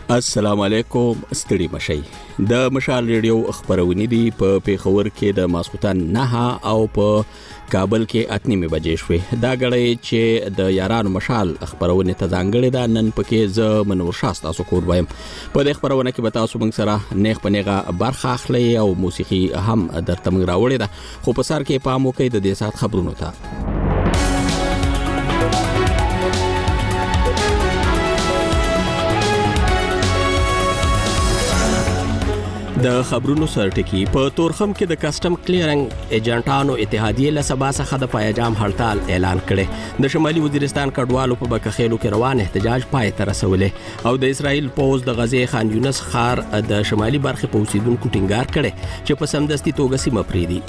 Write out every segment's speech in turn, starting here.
السلام علیکم ستړي مشي د مشال ریډیو خبرونه دي په پیښور کې د ماسختن 9 او په کابل کې 8:30 بجې شوې دا غړې چې د یارانو مشال خبرونه ته ځانګړې ده نن پکې ز منور شاسته سو کور وایم په دې خبرونه کې به تاسو موږ سره نیغ پنیغه برخه اخلي او موسیقي هم درته موږ راوړې ده خو په سر کې پام وکړئ د دې سات خبرونو ته د خبرونو سرټکی په تورخم کې د کسٹم کلیرنګ ایجنټانو اتحادیه له سبا څخه د پایجام هړتال اعلان کړي د شمالي وزیرستان کډوالو په بکخېلو کې روان احتجاج پای ته رسولې او د اسرائیل پوز د غزې خان یونس خار د شمالي برخې په اوسیدونکو ټینګار کړي چې په سمدستي توګه سیمه پریدي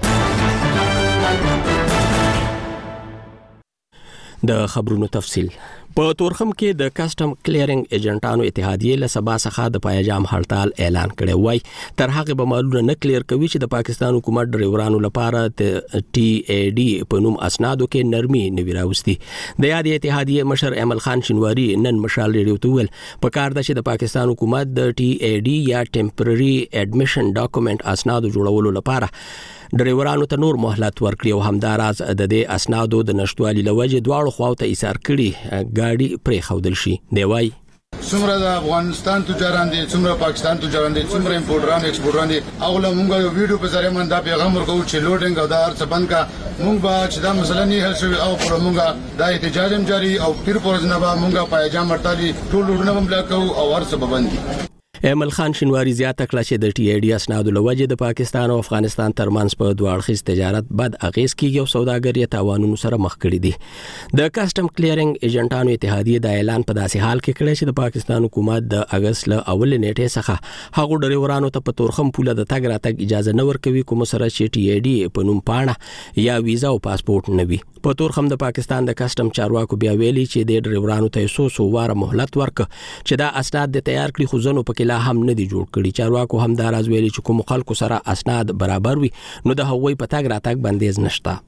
د خبرونو تفصیل په تورخم کې د کسٹم کلیرنګ ایجنټانو اتحادیه له سبا څخه د پایجام هړتال اعلان کړي وای تر هغه به معلومه نه کلیر کوي چې د پاکستان حکومت ډرایورانو لپاره ټي اي ډي په نوم اسنادو کې نرمي نوي راوستي د یاد اتحادیه مشر امل خان شینواری نن مشال ریډیو ته ویل په کار د چې د پاکستان حکومت د ټي اي ډي یا ټمپرري اډمیشن ډاکومېنټ اسنادو جوړولو لپاره ډرایورانو ته نور مهلت ورکړي او همداراز د دې اسنادو د نشټوالي لوجه دواړو خواو ته ایثار کړي ګاډي پرې خودل شي دی وای څومره د افغانستان تجاران دي څومره پاکستان تجاران دي څومره امپورټران ایکسپورټران دي اوله مونږ یو ویډیو په ذریعہ من دا پیغام ورکو چې لوډینګ او دا هر بند کا مونږ به چې دا مسله نه حل شي او پر مونږ دا احتجاج هم جاری او پیر پرځنه به مونږه پایجام ورتالي ټول لوډونه هم بلاکو او هر څه بندي امل خان شینواری زیاته کړه چې د ټي اي ډي اسنادو لوجه د پاکستان او افغانستان ترمنځ په دوه اړخیز تجارت بد اغیز کیږي او سوداګري تاوانونو سره مخ کړي دي د کسٹم کلیرنګ ایجنټانو اتحادیه د اعلان په داسې حال کې کړی چې د پاکستان حکومت د اگست ل اول نیټه څخه هغه ډرایورانو ته په تورخم پوله د تګ راتګ اجازه نه ورکوي کوم سره چې ټي اي ډي په نوم پاڼه یا ویزا او پاسپورت نه وي په تورخم د پاکستان د کسٹم چارواکو بیا ویلي چې د ډرایورانو ته سو واره مهلت ورک چې دا اسناد د تیار کړي خو ځنو پکې لا هم نه دي جوړ کړي چارواکو هم دا راز ویلي چې کوم خلکو سره اسناد برابر وي نو د هغوی په تګ راتګ بندیز نشته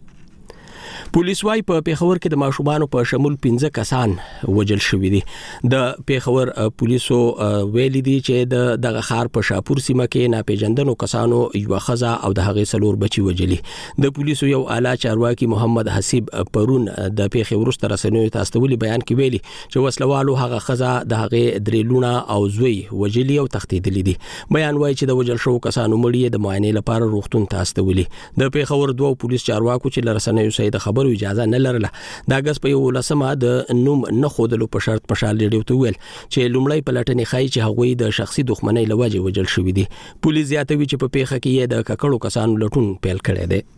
پولیس وايي په پیښور کې د ماشومان په شمول 15 کسان وجل شوې دي د پیښور پولیسو ویلي دي چې دغه خار په شاپور سیمه کې ناپېژندنو کسانو یو خزا او د هغې سلور بچي وجلي د پولیسو یو اعلی چارواکي محمد حسیب پرون د پیښور سره رسنیو ته استولي بیان کې ویلي چې وسلوالو هغه خزا د هغې درېلونه او زوی وجلي او تختیدلي دي بیان وايي چې د وجل شو کسانو مړي د معاینې لپاره روغتون ته استولي د پیښور دوه پولیس چارواکو چې لرسنیو سید خبرو اجازه نه لرله دا غس په یو لسمه د نوم نه خودلو په شرط مشال ریډیو ته ویل چې لومړی پلټنې خای چې هغوی د شخصي دښمنۍ لوجه وجل شوې دي پولیس زیاتوي چې په پیښه کې د ککړو کسانو لټون پیل کړی دی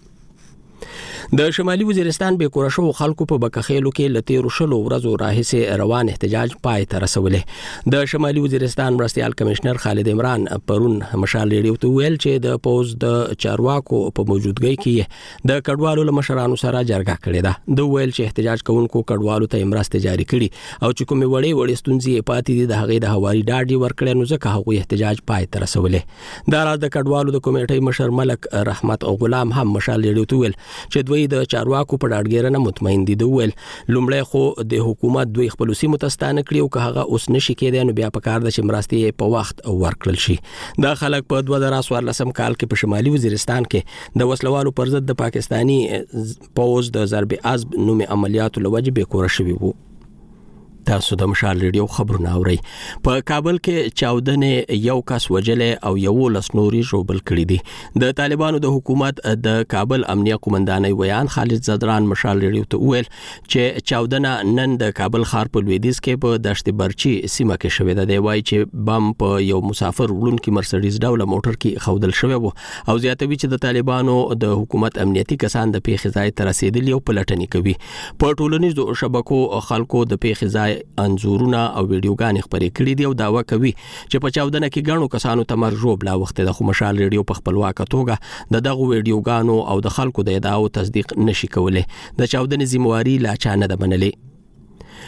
د شمالي وزیرستان به کورشو خلکو په بکخېلو کې لته رشلو ورځو راهسه روان احتجاج پای ته رسولې د شمالي وزیرستان مرستيال کمشنر خالد عمران پرون مشال ریډیو ته ویل چې د پوز د چارواکو په موجودګۍ کې د کډوالو لمشرانو سره جرګه کړې ده د ویل چې احتجاج کوونکو کډوالو ته مرسته جاری کړي او چې کومې وړې ستونزې پاتې دي د هغې د هواري ډاډي ورکړي نو ځکه هغه احتجاج پای ته رسولې دا راز د کډوالو د کمیټې مشر ملک رحمت او غلام هم مشال ریډیو ته ویل چې دوی د چارواکو په ډاډګیرنه مطمئن دي د ویل لومړی خو د حکومت دوی خپل سیمو ته ستانه کړي او که هغه اوس نشي کېدای نو بیا په کار د مرستې په وخت ورکړل شي دا خلک په 2014 کال کې په شمالي وزیرستان کې د وسلوالو پر ضد د پاکستانی پوز د ضرب عزب نوم عملیاتو لوجه به کور شوی وو تاسو د مشال ریډیو خبرونه اورئ په کابل کې چاودنې یو کس وجلې او یو لسنوري ژوبل کړي دي د طالبانو د حکومت د کابل امنیه قومندانۍ ویان خالد زدران مشال ریډیو ته ویل چې چاودنه نن د کابل ښار په لویدیځ کې په دشت برچی سیمه کې شوې ده دی وایي چې بم په یو مسافر وړونکي مرسډیز ډوله موټر کې خودل شوی وو او زیاتوي چې د طالبانو د حکومت امنیتي کسان د پیښې ځای ته رسیدلي او پلټنې کوي په ټولنیزو شبکو خلکو د پیښې ځای انزورونه او ویډیوګانې خبرې کړې دي او داوا کوي چې په چاودنه کې ګڼو کسانو ته مرجوب لا وخت د مشال ریډیو په خپلواکه توګه د دغه ویډیوګانو او د خلکو د ادعاو تصدیق نشي کولای د چاودنې ذمہواری لا چا نه ده منلې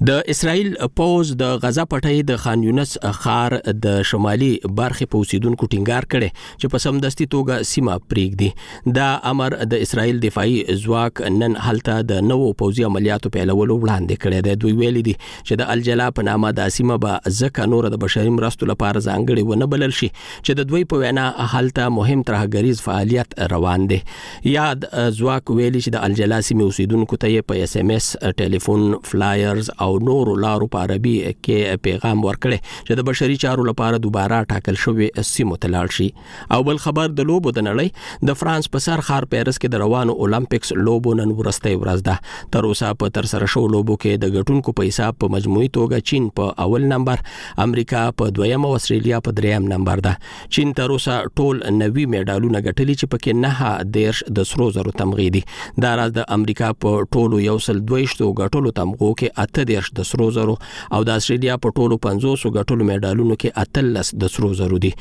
د اسرائیل پوز د غزا پټۍ د خان یونس ښار د شمالي برخې په اوسیدونکو ټینګار کړي چې په سمدستي توګه سیمه پریږدي. دا امر د اسرائیل دفاعي ځواک نن هلته د نوو پوځي عملیاتو پیلولو وړاندې کړی دی. دوی ویلي دي چې د الجلا په نامه د سیمه به ځکه نور د بشري مرستو لپاره ځانګړي ونه بلل شي چې د دوی په وینا هلته مهم ترهګریز فعالیت روان دی. یاد ځواک ویلي چې د الجلا سیمه اوسیدونکو ته په اس ام اس، ټلیفون، فلایرز او نور لارو په عربي کې پیغام ورکړي چې د بشري چارو لپاره دوباره ټاکل شوی سیمو ته لاړ شي. او بل خبر د لوبو د نړۍ د فرانس په سر ښار پیرس کې د روانو اولمپکس لوبو نن ورستۍ ورځ ده. تر اوسه په تر سره شو لوبو کې د ګټونکو په حساب په مجموعي توګه چین په اول نمبر، امریکا په دویم او استرالیا په دریم نمبر ده. چین تر اوسه ټول 90 میډالونه ګټلي چې پکې 9 د سرو زرو تمغې دي. دا راز د امریکا په ټولو 122 ګټلو تمغو کې 8 د سرو زرو او د استرالیا په ټولو 50 ګټلو میډالونو کې 18 د سرو زرو دي.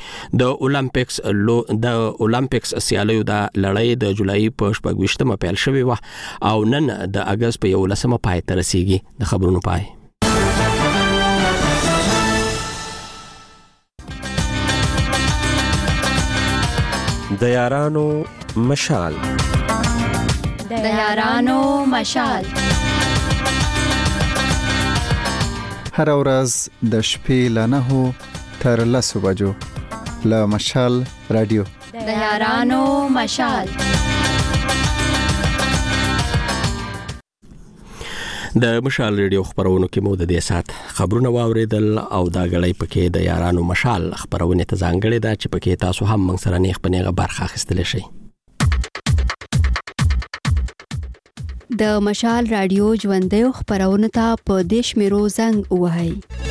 د اولمپکس سیالیو د لړۍ د جولای په 28مه پیل شوې و او نن د اگست په 11مه پای ته رسیږي. د خبرونو پای. د یارانو مشال. د یارانو مشال. هر ورځ د شپې له 9 تر 10 بجو له مشال رادیو. د یارانو مشال. د مشال ریډیو خبرونو کې مو د دې سات خبرونه واوریدل او دا غړې پکې د یارانو مشال خبرونه ته ځانګړې ده چې پکې تاسو هم موږ سره نیخ پنیغه برخه اخیستل شي. د مشال رادیو ژوندۍ خبرونه ته په دیش میرو زنګ وهاي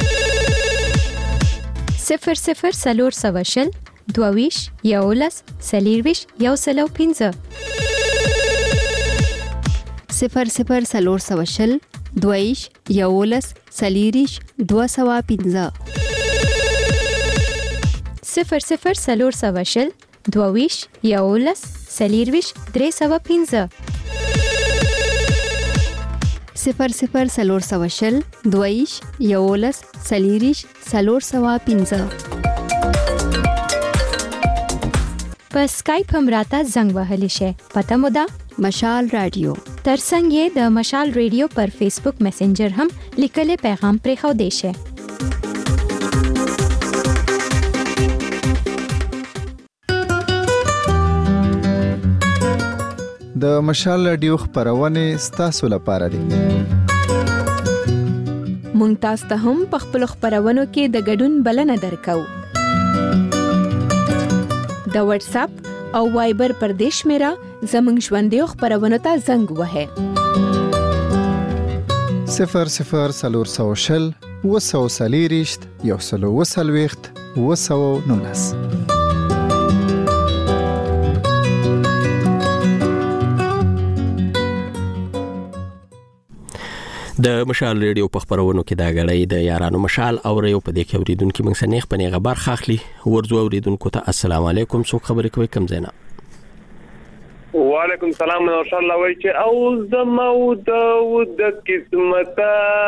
00 سلور سواشل دوویش یولس سلیرویش یوسلو 15 00 سلور سواشل دوویش یولس سلیریش 215 00 سلور سواشل دوویش یولس سلیرویش 315 00 سلور سواشل دویش یولس سلیریش 315 په سکایپ هم راته زنګ وهلی شي. پته مو ده مشال رادیو. ترڅنګ یې د مشال رادیو پر فیسبوک میسنجر هم لیکل پیغام پرې خو دی شي. د مشال رادیو خبرونه ستاسو لپاره دي. مونږ تاسو ته هم په خپل خبرونو کې د ګډون بلنه درکو. د واتس اپ او وایبر پر دیش میرا زمنګ ژوندۍ خبرونو ته زنګ وهه 00 سلور سواشل وسو سلیریشت یوسلو وسلويخت وسو نونس. د مشال ریډیو په خبرونو کې دا غړې د یارانو مشال او ریو په دې کې اوریدونکو موږ سنیخ پنیغه برخه اخلي. ورځو اوریدونکو ته السلام علیکم. څوک خبرې کوي کم زینا؟ وعلیکم السلام ان شاء الله وای چې او زمو د قسمت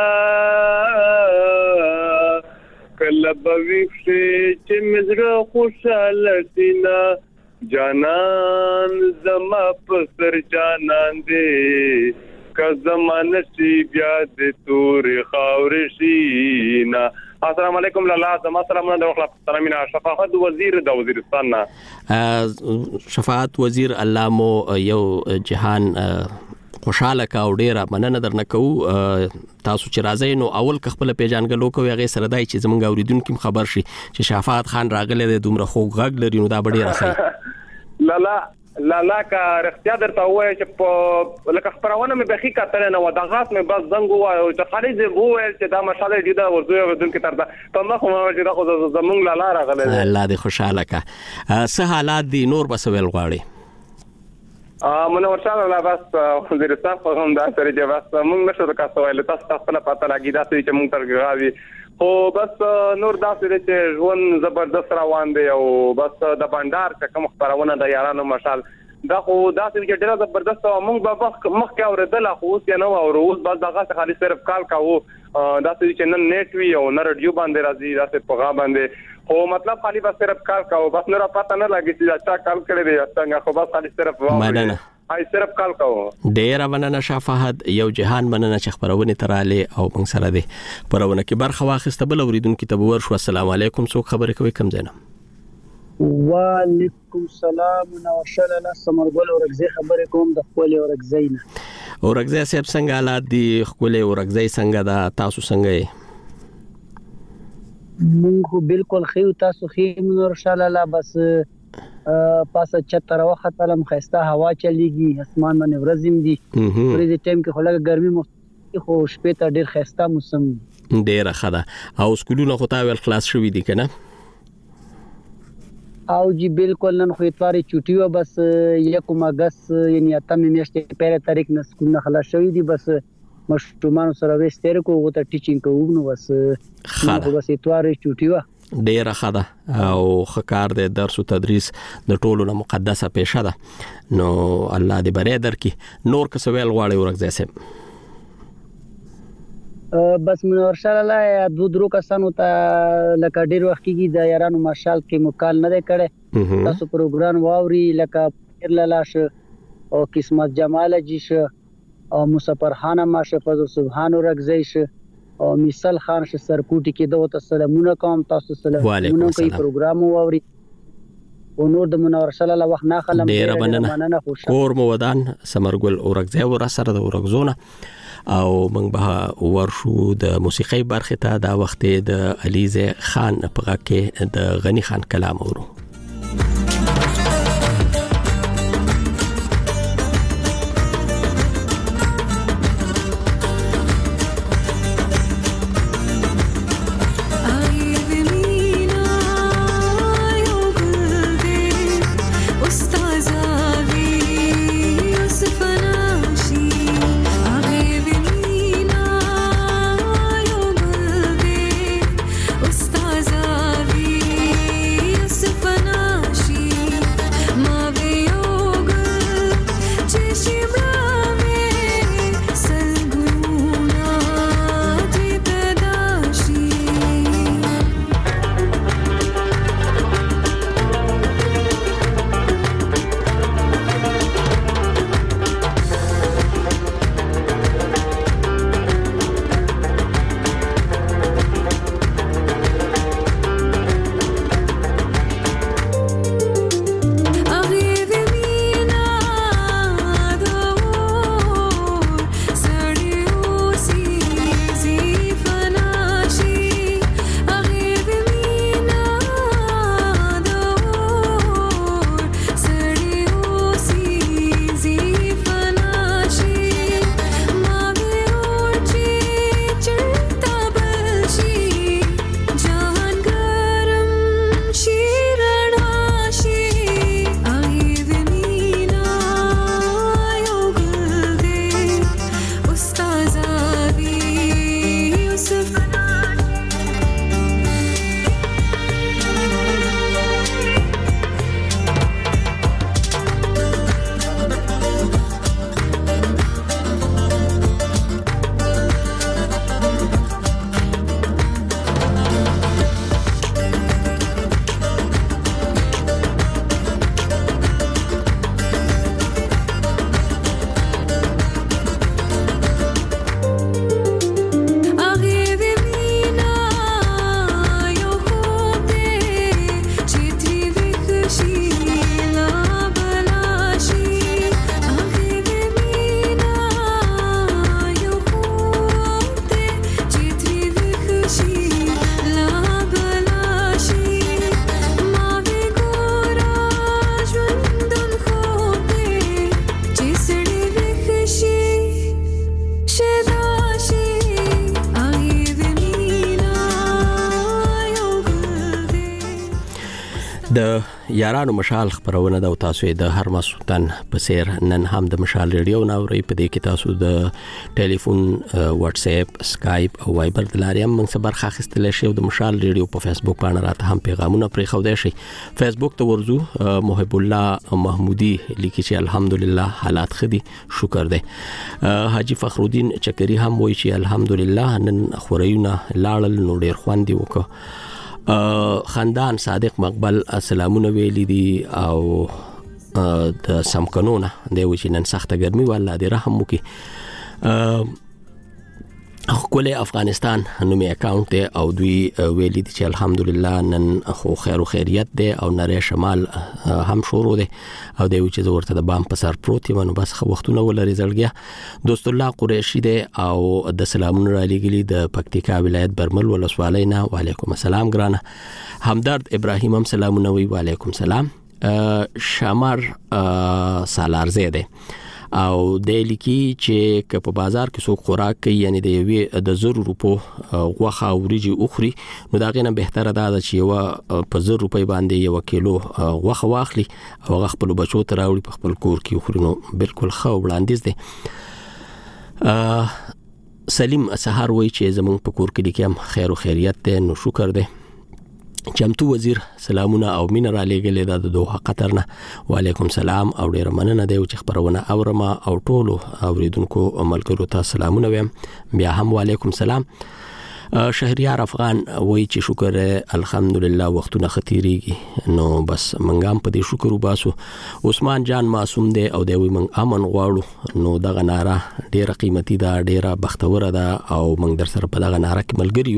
کله به چې مزره خوشاله سینا جانان زما په سر جانان دې که زمانه شي بیا د تورې خاورې شي نه. السلام علیکم لالا زما سلامونه د وخت سلامونه شفاعت وزیر د وزیرستان نه. شفاعت وزیر الله مو یو جهان خوشاله کا او ډیره مننه درنه کوو. تاسو چې راځئ نو اول خپل پیژانګلو کوي هغه سره دای چې زمونږ اوریدونکو خبر شي چې شفاعت خان راغله د دومره خوږ غږ لري نو دا ډیره راځي. لالا کا رختیا درته وای چې په لکه خبرونه مې بخي کتل نه و د غاس مې بس زنګ وای او چې خالي زه وای چې دا مشاله دې دا ورځو ودون کې تر دا په مخ مو چې دا خو زمونږ لالا راغله. الله دې خوشاله کا. څه حالات دي نور بسویل غواړي؟ منور شاه الله بس وزیرستان خو هم دا سره چې بس موږ نشو د کاسو ویل تاسو خپل پته لګی دا چې موږ تر غاوي خو بس نور داسې چې ژوند زبردست روان دی او بس د بندر چې کوم خبرونه د یارانو مشال دا خو دا چې ډېر زبردست او موږ به مخکې اورېدل خو اوس یې نه اورو اوس بس دغه څه خالي صرف کال کاوه دا چې نن نیټ وی او نه رادیو باندې راځي دا څه پیغام باندې خو مطلب خالي بس صرف کال کاوه بس نه را پته نه لګی چې دا کال کړی دی څنګه خو بس خالي صرف مننه هاي صرف کال کاوه ډیر مننه شفاهت یو جهان مننه چې خبرونه تراله او موږ سره دي پرونه کې برخه واخسته بل اوریدونکو ته ورشو السلام علیکم څوک خبرې کوي کم زینم وعلیکم السلام نوشل الله سمرګل اورګزي خبرې کوم د خپل اورګزي نه اورګزي صاحب څنګه حالات دي خپل اورګزي څنګه دا تاسو څنګه یې مونږ بالکل خو تاسو خې نوشل الله بس پاسه چتر وخت علم خسته هوا چلیږي اسمان باندې ورځم دي پرې دې ټیم کې خلک ګرمي مخ خو شپه ته ډیر خسته موسم ډیر خدا او سکولونه خو تا ویل خلاص شوې دي کنه او جی بالکل نن خو اتواري چټي و بس 1 اگست یعنی اتمه میاشتې په تاریخ نه سکول نه خلاص شوې دي بس مشتومان سره وستر کو وته ټیچینګ کوو نو بس بس اتواري چټي و ډیر خدا او خکار د درس او تدریس د ټولو نه مقدسه پېښه ده نو الله دې بری درکې نور کسویل غواړي ورګځه سم بس منور شال الله دو درو کسانو ته لکه ډیر وخت کې د یارانو مارشال کې مکال نه کړي تاسو پروګرام واوري لکه ارلالاش او قسمت جمال جیش او مسافر خان ماشفظ سبحان ورګزیش او مثال خان ش سرکوټی کې دوه سلامونه کوم تاسو سلامونه کوي پروګرام واوري او نور د منور شال الله وخت نه خلم ډیر مننه کور مو ودان سمرګل اورګزی ور سره د اورګزونه او موږ به ورشو د موسیقي برخه ته دا وخت د علیزه خان په غکه د غنی خان کلام اورو د یارانو مشال خبرونه د تاسو د هر مسوتن په سیر نن هم د مشال ریډیو ناوړي په دې کې تاسو د ټلیفون واتس اپ سکایپ او وایبر د لارې هم موږ برخه اخیستل شي او د مشال ریډیو په فیسبوک باندې راته هم پیغامونه پرې خو دی شي فیسبوک ته ورزو محب الله محمودي لیکي چې الحمدلله حالات خدي شکر دی حاجی فخرالدین چکری هم وایي چې الحمدلله نن خوريونه لاړل نو ډیر خوندي وکړه خاندان صادق مقبل سلامونه ویلي دي او د سمکنونه دی چې نن سخته ګرمي والله دې رحم وکي خپل افغانستان نومي اکاونټ دی او دوی ویلي دي چې الحمدلله نن خو خیر او خیریت دی او نری شمال هم شروع دی او دی چې ورته د بام په سر پروت یم نو بس خو وختونه ولري زړګیا دوست الله قریشی دی او د سلامونه را لګلی د پکتیکا ولایت برمل ولسوالۍ نه وعلیکم السلام ګرانه همدرد ابراهیم هم سلامونه وی وعلیکم السلام شامر سالارزه دی او د لیکي چې په بازار کې څوک خوراک کوي یعنی د 100 روپو غوخه وريجي اخري نو دا غینه بهتره ده چې یو په 100 روپۍ باندې یو کیلو غوخه واخلي او خپل بچو ته راوړي په خپل کور کې اخري نو بالکل خو وړاندیز دي سلیم سحر وای چې زمون په کور کې لیکم خیر او خیریت ده نو شکر ده چمتو وزیر سلامونه او مين را لګلې د دوه قطر نه وعلیکم السلام او ډیر مننه دی چې خبرونه اورما او ټولو اوریدونکو ملګرو ته سلامونه ویم بیا هم وعلیکم السلام شهریار افغان وای چې شکر الحمدلله وختونه ختیریږي نو بس منګام په دې شکر وباسو عثمان جان معصوم دی او دی وای من امن غواړو نو دغه ناره ډیره قیمتي ده ډیره بختوره ده او من در سره په دغه ناره کې ملګریو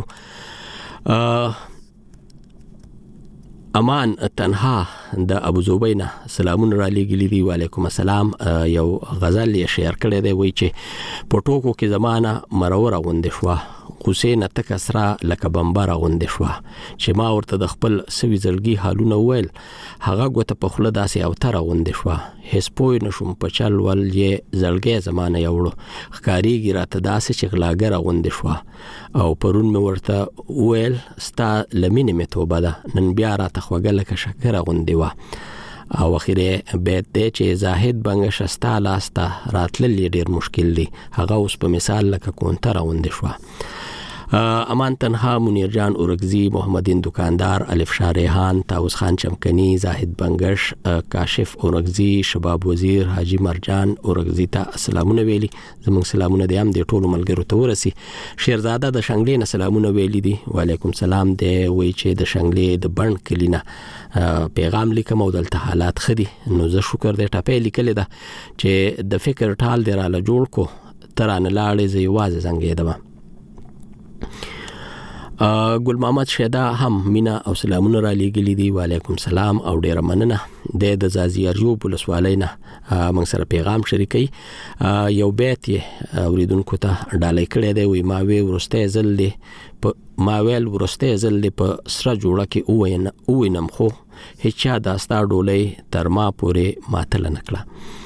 امان تنها د ابو زوبینا سلامون را لګلی دی وعلیکم السلام یو غزل یې شیر کړی دی وای چې پټوکو کې زمانہ مرور غوند شو حسین تکسرا لکه بمبار غوند شو چې ما ورته د خپل سوي زلګي حالونه ویل هغه غوته په خله داسې او تر غوند شو هیڅ پوی نشم په چل ول یې زلګي زمانہ یوړو خکاریږي راته داسې چې غلاګر غوند شو او پرون مې ورته ویل ستا لمینه مې توبه ده نن بیا راته خوګل که شکر غوندي وا او اخیره بیت دی چې زاهد بنګ شستا لاستا راتلل ډیر مشکل دی هغه اوس په مثال لکه کونتر غوندي شو امان تنها منیر جان اورگزی محمدین دکاندار الف شاریحان تاوس خان چمکنی زاهد بنگش کاشف اورگزی شباب وزیر حاجی مرجان اورگزی ته سلامونه ویلي زموږ سلامونه دي هم د ټولو ملګرو ته ورسي شیرزاده د شنګلې نه سلامونه ویلي دي وعلیکم السلام دی وای چې د شنګلې د بند کلینا پیغام لیکم او دلته حالات خدي نو زه شکر دې ټاپې لیکل ده چې د فکر ټال دی را جوړ کو ترانه لاړې زې واز زنګې ده ګل محمد شیدا هم مینا او سلامونه را لګلی دی وعلیکم السلام او ډیر مننه د زازیارجو پولیسوالۍ نه موږ سره پیغام شریکي یو بیت اوریدونکو ته ډالۍ کړی دی وی ما وی ورسته زل دی ما ویل ورسته زل دی په سره جوړه کې اوینم خو هیڅ داستا ډولۍ تر ما پورې ماتل نکړه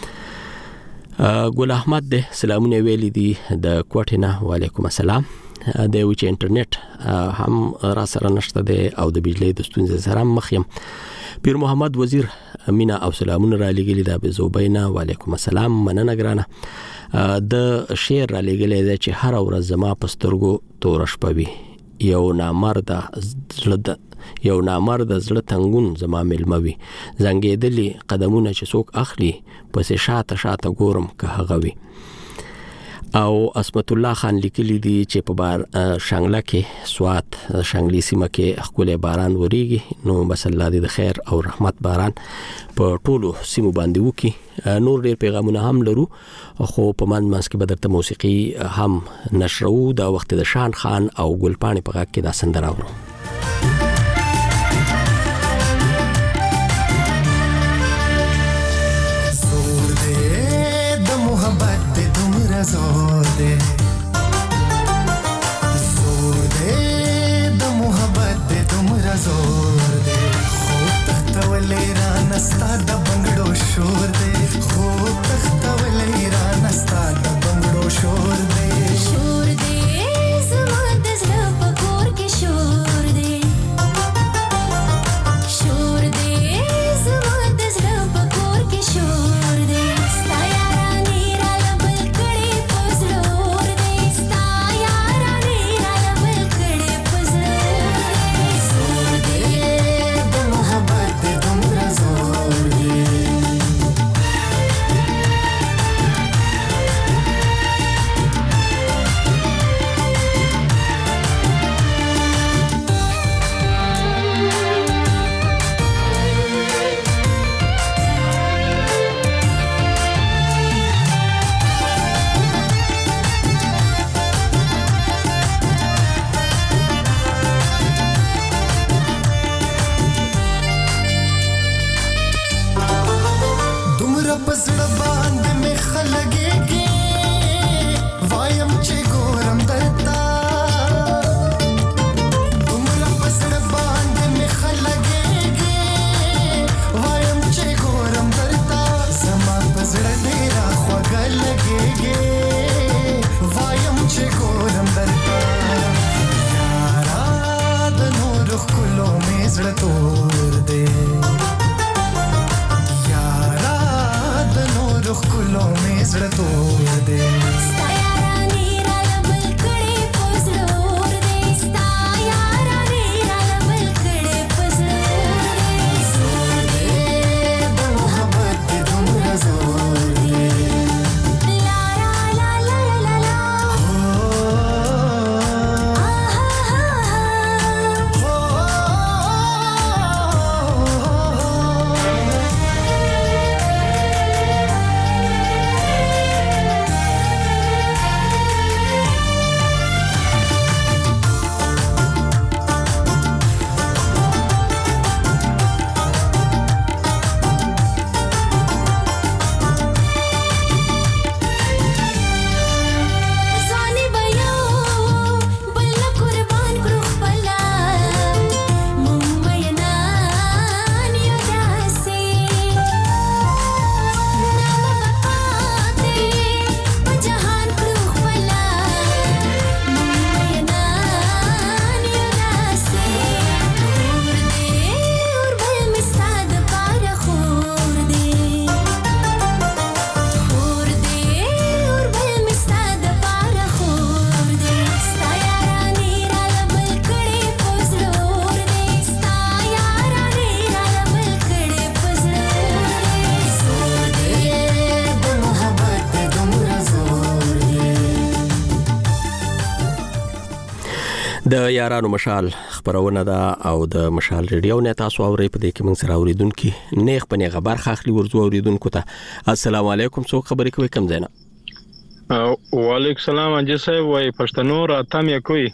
ګل احمد د سلامونه ویلي دی د کوټینا وعلیکم السلام د وی چې انټرنیټ هم را سره نشته دی او د بجلی د ستونزې سره مخ یم پیر محمد وزیر مینا او سلامونه را لګلی دا به زوبینا وعلیکم السلام مننه ګرانه د شعر را لګلی دی چې هر ورځ زما پسترګو تورش پوي یو نامرد زړه تنګون زما ملموي زنګېدلی قدمونه چې څوک اخلي پس شاته ګورم که هغه وي او اسمت الله خان لیکلی دی چې په بار شانګله کې سوات شانګلی سیمه کې خپل باران وریږي نو بس الله دې د خیر او رحمت باران په ټولو سیمو باندې وکي نور ډیر پیغامونه هم لرو خو په منځ کې بدرته موسیقي هم نشرو دا وخت د شان خان او ګلپانی په غږ کې دا سندره اورو زور دے د محبت دے تمرا زور دے خوب تختولی را نستا د بنگڑو شور دے خوب تختولی را نستا د بنگڑو شور دے زما د زړه په کور کې شور مې زړه تور دی د یارانو مشال خبرونه ده او د مشال ریډیو نه تاسو اورئ په دې کې موږ سره اوریدونکو نیغ په نیغه برخه اخلي ورزو اوریدونکو ته السلام علیکم څو خبرې کوي کم زینا وعلیکم السلام اجي صاحب وای پښتنو راتم یې کوي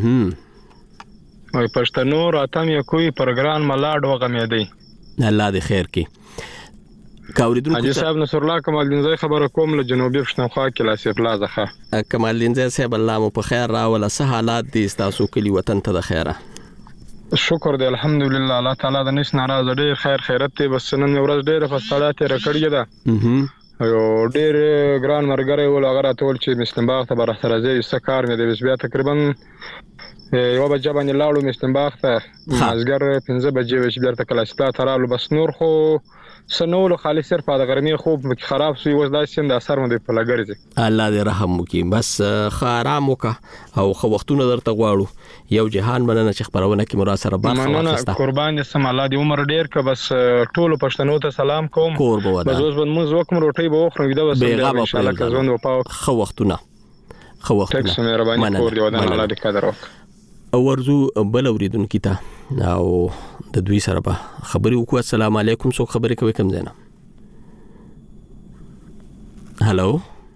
وای پښتنو راتم یې کوي پروګرام ملاډ وغمې دی الله دې خیر کی کاوریدونکو اجي صاحب نصر الله کمال دین زای خبره کوم له جنوبي پښتونخوا کې لاسه پلازه ښه کمال دین زای صاحب الله مو په خیر راول سه حالات دي تاسو کلی وطن ته د خیره شکر دی الحمدلله الله تعالی د نس ناراض ډیر خیر خیرت ته بس نن ورځ ډیر فستړه ته رکړی ده یو ډیر ګران مرګره ول هغه ټول چې مسلمانباغ ته بر سره زی سکار مې د بیا تقریبا یو بجې باندې لاړو مسلمانباغ ته مازګر 15 بجې چې بیرته کلاسپلا ترالو بس نور خو سنول خالص صرف د ګرمي خوب خراب شوی وځ داسې د اثر باندې په لګرځي الله دې رحم وکي بس خارام وکا او خو وختونه درته غواړو یو جهان مننه چې خبرونه کې مرا سره برخه واخسته قربان سم الله دې عمر ډیر ک بس ټول پښتنو ته سلام کوم بس اوس بن موږ وکم روټي به خو ویدا وسم ان شاء الله که ژوند وپاو خو وختونه تک مهرباني کور دی ودان الله دې قدر وک او ورزو بل اوریدونکو ته او د دوی سره به خبرې وکړو السلام علیکم څو خبرې کوي کم زینا هالو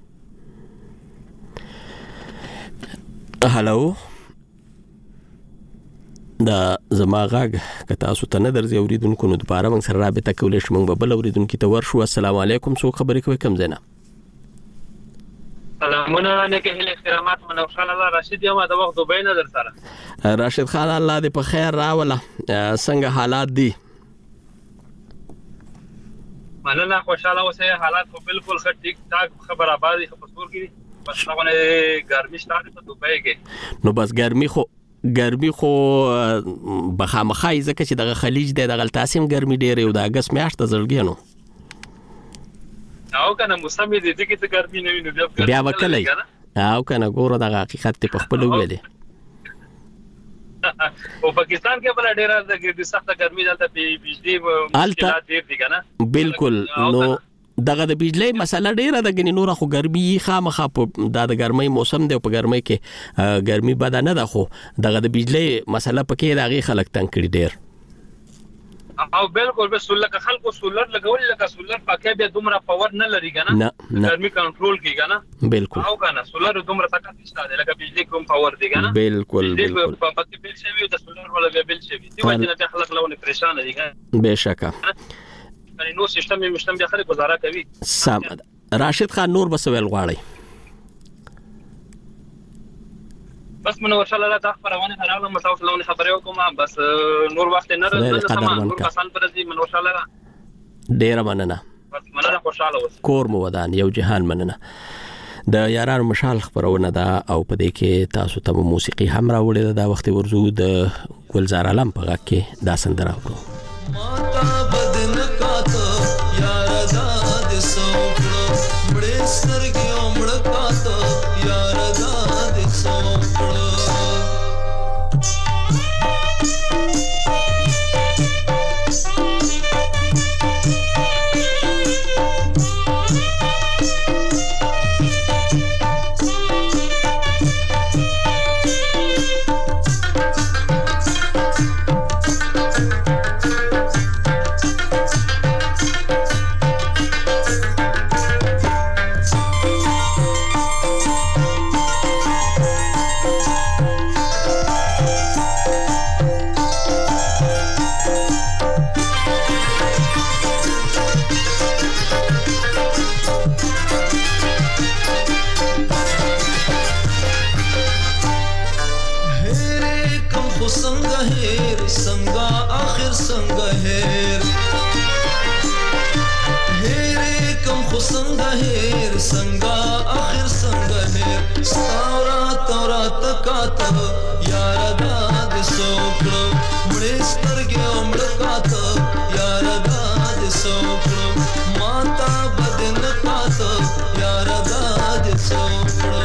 دا زما غاګ که تاسو ته نه درځي اوریدونکو نو دوباره موږ سره رابطه کولای شو موږ بل اوریدونکو ته ورشو السلام علیکم څو خبرې کوي کم زینا سلامونه نه کې هله احترامات منوشال الله راشد یم دا وخت دوبه نه در سره راشد خان الله دې په خیر راوله څنګه حالات دي مننه خوشاله اوسه حالات خو بالکل ټیک ټاک خبر آبادی خو پسور کړي بس هغه ګرمي شته په دوبه کې نو بس ګرمي خو بخامخای ځکه چې دغه خلیج دی دغه تاسیم ګرمي ډیره او د اگست میاشت زړګینو او کنه موسم دې دې کې ګرمي نه ویني بیا وکړي او کنه ګوره د حقیقت په خپل ویلې او پاکستان کې بل ډیر د سخت ګرمي دلته بجلی مشکلات ډیر دي کنه بالکل نو دغه د بجلی مسله ډیره د غنی نور خو ګرمي خامخا په د ګرمۍ موسم دی په ګرمۍ کې ګرمي بد نه ده خو دغه د بجلی مسله پکې دغه خلک تنگ کړي ډیر او بالکل به سولر خلکو سولر لګول لکه سولر پکې به دومره پاور نه لري کنه ګرمي کنټرول کی کنه بالکل او کنه سولر دومره طاقت نشته لکه بجلی کوم پاور دی کنه بالکل پکې بل شي د سولر ولا بل شي دی وجه نه خلک لونه پریشان دي کنه بهشکه یعنی نو سیستم به خلک گزاره کوي سم راشد خان نور بسویل غواړي بس منور شاء الله تا خبرونه هراله مساوس لونه خبرې وکم بس نور وخت نه سم نور کسان پر دې منور شاء الله ډیر مننه بس مننه خوشاله اوس کور مو ودان یو جهان مننه د یارانو مشال خبرونه ده او په دې کې تاسو ته موسیقي هم راوړې ده وخت ورزو د ګلزار علم په غږ کې دا سندره وکړو ماتا بدن کا تو یار داد سوکړو څنګه هیر څنګه اخر څنګه هیر ستورا تورا تکاته یار دا د سوکړو مړې سترګې عمر کاته یار دا د سوکړو ماتا بدن کاته یار دا د سوکړو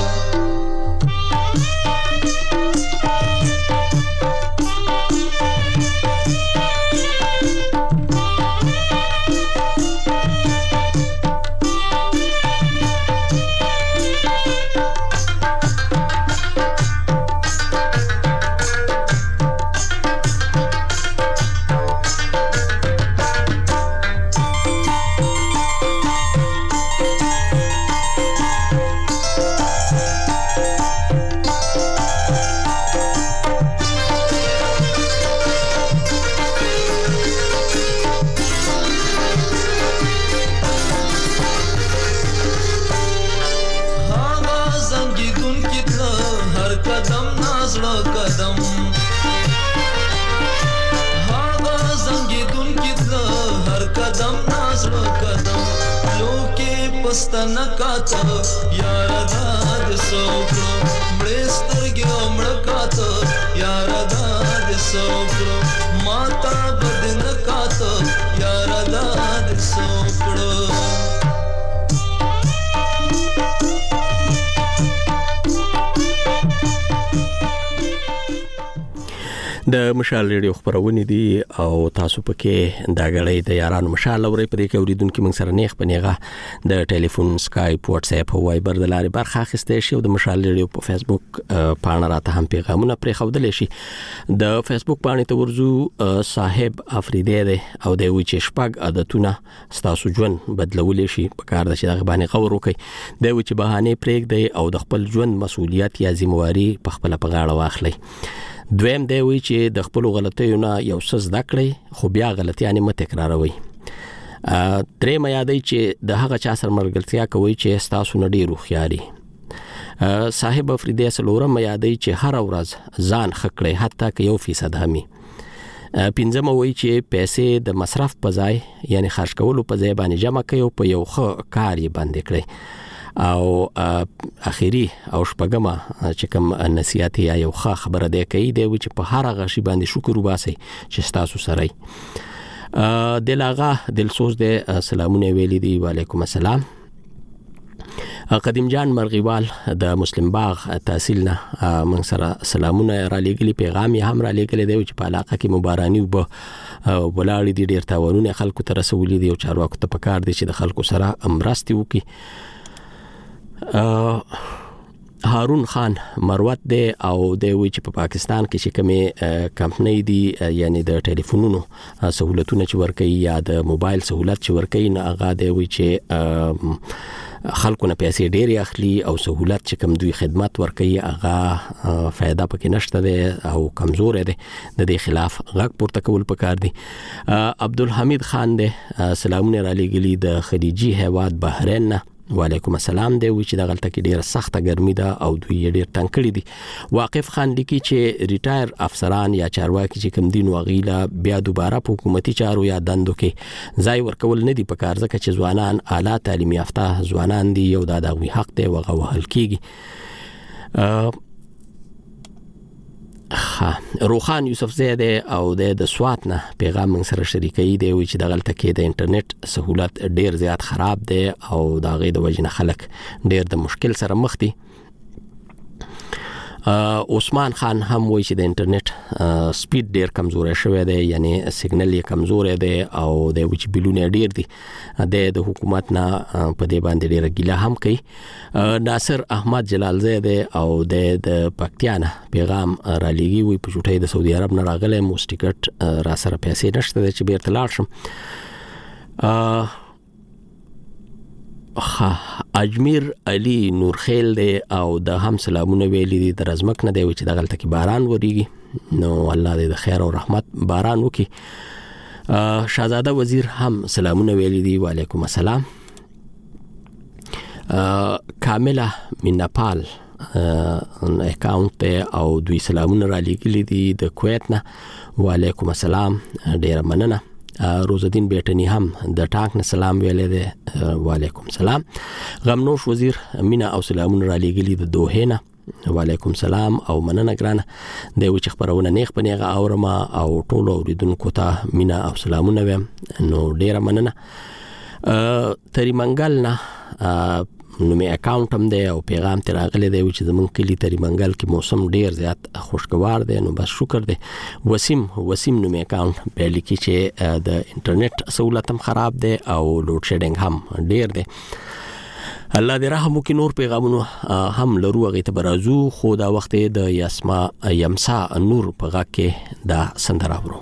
پستانه کاته یار دا د سوکړو مړې سترګې عمر کاته یار دا د سوکړو ماتا بدن کاته یار دا د سوکړو د مشال ریډیو خبرونه دي او تاسو پکې دا غړې د یارانو مشال اوري په دې کې اوریدونکو موږ سره نیغ پنیغه د ټلیفون سکایپ واتس اپ او وایبر د لارې برخه اخیستې شي او د مشال ریډیو په فیسبوک پاڼه راته هم پیغامونه پرې خودل شي د فیسبوک پاڼې ته ورزو صاحب افریدی دی او د وچ شپږ عادتونه ستاسو ژوند بدلول شي په کار د شي غبانې غور وکي د وچ بهانه پرېګ دی او د خپل ژوند مسؤلیت یا ذمہواری په خپل په غاړه واخلي دویم دی وی چې د خپل غلطیونو یو څه زده کړئ خو بیا غلطیانه مه تکراروئ دریم یادای چې د هغه چا سره مرګلتیا کوي چې تاسو نه ډیر خواري صاحب افریدی سلورم یادای چې هر ورځ ځان خکړئ حتی که 1% همي پنځم وی چې پیسې د مصرف په ځای یعنی خرج کولو په ځای باندې جمع کړئ او په یو ښه کار یې باندې کړئ او اخیری او شپږم چې کوم نصیحت یا یو ښه خبره دی کوي دی چې په هر هغه شی باندې شکر وباسئ چې تاسو سره دلاغه دلسوز دی سلامونه ویلي دی وعلیکم السلام قدیم جان مرغیوال د مسلم باغ تحصیل نه من سره سلامونه را لګلی پیغام یې هم را لګلی دی چې په علاقه کې مباراني وب ولاړ دي ډیر تاوانونه خلکو ته رسولي دي او چارواکو ته پکار دي چې د خلکو سره امرستي وکي هارون خان مروت دی او د وی چې په پاکستان کې چې کومه کمپنی دي یعنی د ټلیفونونو سہولتونه چې ورکوي یا د موبایل سہولت چې ورکوي نه هغه دی وی چې خلکو نه پیسې ډېری اخلي او سہولت چې کوم دوی خدمات ورکوي هغه فائدہ پکې نشته دی او کمزور دی د دې خلاف غږ پورته کول پکار دي عبدالحمید خان دی سلامونه را لګلی د خلیجی هیواد بحرین نه وعلیکم السلام دی چې د غلطه کې ډیره سخته ګرمي ده او دوی ډیر تنګ کړي دي واقف خان لیکي چې ریټایر افسران یا چارواکي چې کوم دین وغیله بیا دوباره په حکومتي چارو یا دندو کې ځای ورکول نه دي په کار ځکه چې ځوانان اعلی تعلیم یافته ځوانان دي یو د دغوی حق دی وغه وهل کیږي روخان یوسف زیده او د سوات نه پیغام من سره شریکي دی چې د غلطه کې د انټرنیټ سہولت ډیر زیات خراب دی او دا غي د وجنه خلک ډیر د مشکل سره مخ دي عثمان خان هم وایي چې د انټرنیټ سپیډ ډیر کمزور شوی دی یعنی سیګنل یې کمزور دی او د وچ بلونه ډیر دي د حکومت نه په دې باندې ډیر ګیله هم کوي ناصر احمد جلال زیده او د پکتیانه پیغام را لګي وي په چټي د سعودي عرب نه راغلی مو ټیکټ را سره پیسې نشته چې بیرته لاړ شم اجمیر علی نورخیل دی او د هم سلامونه ویلي دي د رزمک نه دی چې د غلطه کې باران وریږي نو الله دې د خیر او رحمت باران وکي شاهزاده وزیر هم سلامونه ویلي دي وعلیکم السلام کامله من نپال اکاونټ او دوی سلامونه را لګلي دي د کویت نه وعلیکم السلام ډیر مننه روزالدین بیٹنی هم د ټانک نه سلام ویلې ده. وعلیکم سلام. غمنوش وزیر مینا او سلامونه را لېږلي د دوحې نه. وعلیکم سلام او مننه ګرانه. د یو چې خبرونه نیغ په نیغه اورما او ټولو اوریدونکو ته مینا او سلامونه ویم. نو ډیره مننه. تری منګل نه نو می اکاونټ هم دی او پیغام تر راغلی دی چې زمونږ کلی تری منګل کې موسم ډیر زیات خوشگوار دی. نو بس شکر دی. وسیم نو می اکاونټ په لیکي چې د انټرنیټ سہولت هم خراب دی او لوډ شیډینګ هم ډیر دی. الله دې رحم وکړي. نور پیغامونه هم لرو هغه ته برازو خو دا وخت د یمسا نور په غا کې دا سندره ورو.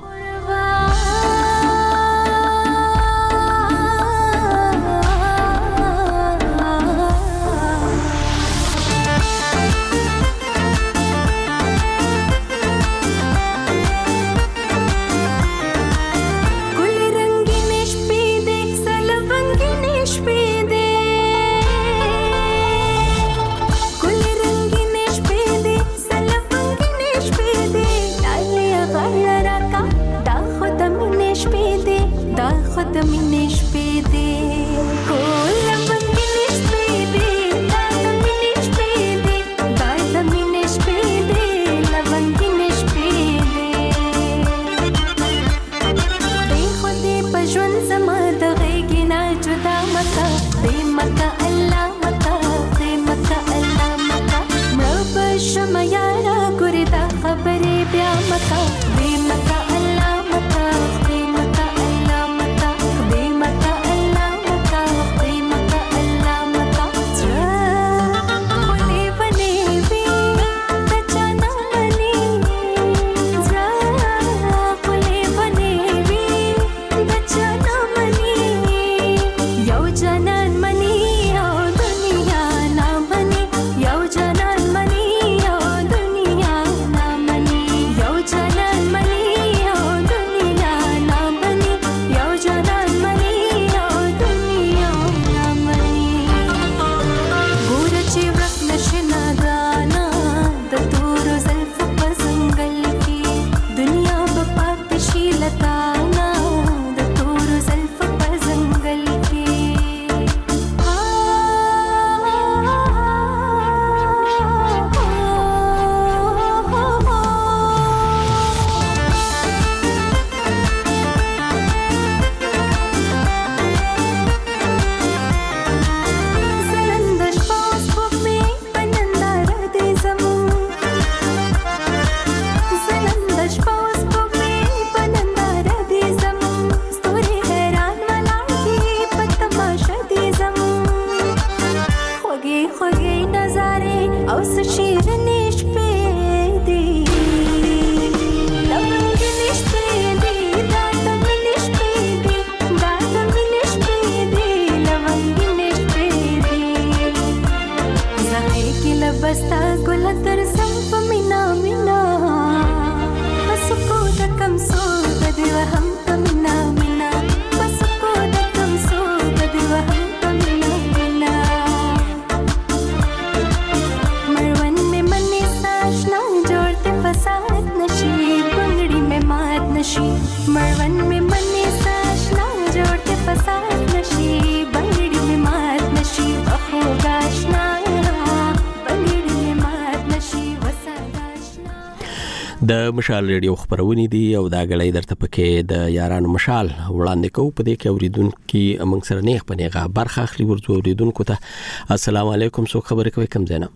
د مشال ریډیو خبرونه دي او دا غړې درته پکې د یارانو مشال وړاندې کوو. په دې کې اوریدونکو موږ سره نیغ په نیغه برخه اخلي. ورته اوریدونکو ته السلام علیکم. سو خبرې کوي کم زینا.